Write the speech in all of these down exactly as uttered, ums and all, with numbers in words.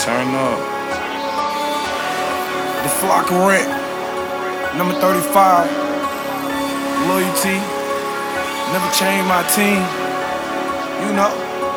Turn up. The Flock of Rent, number thirty-five. Loyalty, never change my team. You know.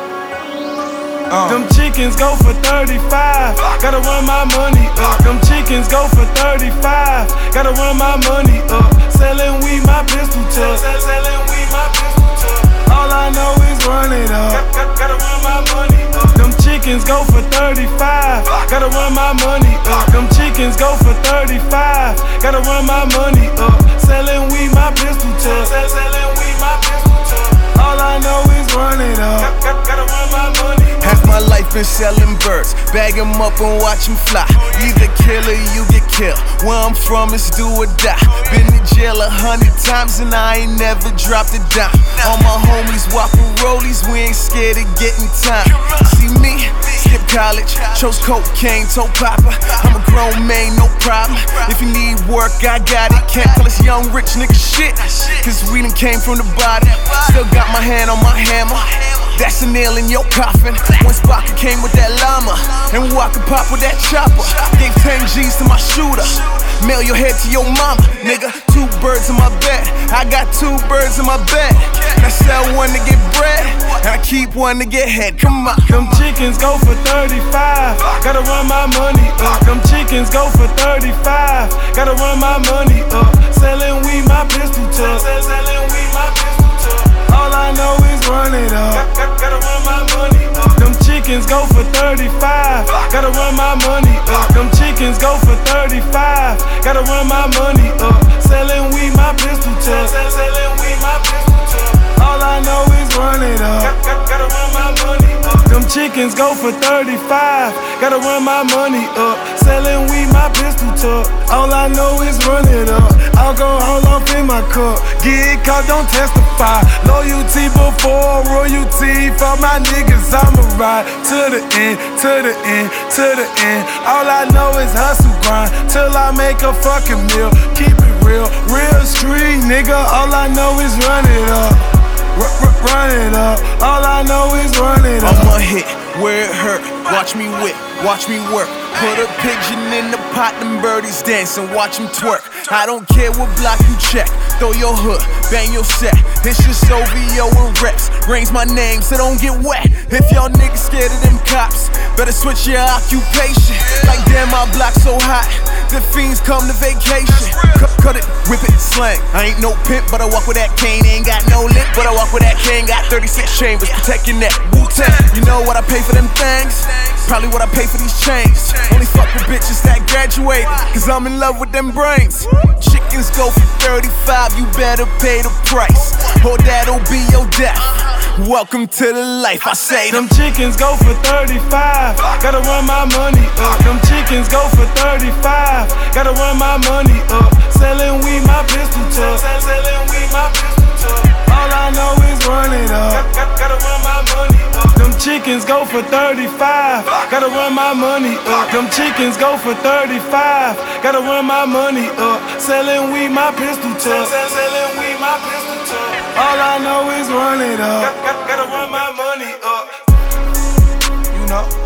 Uh. Them chickens go for thirty-five. Gotta run my money up. Them chickens go for thirty-five. Gotta run my money up. Selling weed, my pistol tuck. Selling weed, my pistol tuck. All I know is run it up. Gotta run my money up. Them chickens go for thirty-five. Gotta run my money up. Them chickens go for thirty-five. Gotta run my money up. Selling weed, my pistol tuck. Selling weed, my pistol tuck. All I know is run it up. Gotta run my money up. Half my life been selling birds, bag 'em up and watch 'em fly. Either kill or you get killed. Where I'm from is do or die. Been to jail a hundred times and I ain't never dropped a dime. All my homies walking rollies, we ain't scared of getting time. See me, skip college, chose cocaine, told Papa I'm a grown man, no problem. If you need work, I got it. Can't call us young rich nigga shit, cause we done came from the bottom. Still got my hand on my hammer. That's a nail in your coffin. One Spocker came with that llama, and Walker pop with that chopper. Gave ten G's to my shooter. Mail your head to your mama, nigga. Two birds in my bed. I got two birds in my bed. I sell one to get bread, and I keep one to get head. Come on. Them chickens go for thirty-five. Gotta run my money up. Them chickens go for thirty-five. Gotta run my money up. Selling weed, my pistol tuck. Selling weed, my pistol tuck. All I know is run it up. Gotta run my money up. Them chickens go for thirty-five. Gotta run my money up. Them chickens go for thirty-five. Gotta run my money up. Selling weed, my pistol tuck. Selling weed, my pistol tuck. All I know is run it up. Gotta run my money up. Them chickens go for thirty-five. Gotta run my money up. Selling weed, my pistol tuck. All I know is run it up. Alcohol off in my cup. Get caught, don't testify. Loyalty before royalty. For my niggas, I'ma ride to the end, to the end, to the end. All I know is hustle grind till I make a fucking meal. Keep it real, real street, nigga. All I know is run it up. R -r run it up. All I know is run it up. I'ma hit where it hurt. Watch me whip, watch me work. Put a pigeon in the pot, them birdies dancing, watch them twerk. I don't care what block you check. Throw your hood, bang your set. It's just O V O and reps. Rain's my name, so don't get wet. If y'all niggas scared of them cops, better switch your occupation. Like damn, my block so hot, the fiends come to vacation. Cut, cut it, whip it, slang. I ain't no pimp, but I walk with that cane. Ain't got no lip, but I walk with that cane. Got thirty-six chambers, protect your neck. Wu-Tang. You know what I pay for them things? Probably what I pay for these chains. Only fuck with bitches that graduated, cause I'm in love with them brains. Chickens go for thirty-five, you better pay the price, or that'll be your death. Welcome to the life, I say. Them chickens go for thirty-five. Gotta run my money up. Them chickens go for thirty-five. Gotta run my money up. Selling weed, my pistol tuck. Selling weed, my pistol tuck. All I know is run it up. Gotta run my money up. Them chickens go for thirty-five. Gotta run my money up. Them chickens go for thirty-five. Gotta run my money up. Selling weed, my pistol tuck. Selling weed, my pistol tuck. All I know is run it up. Gotta run my money up. You know.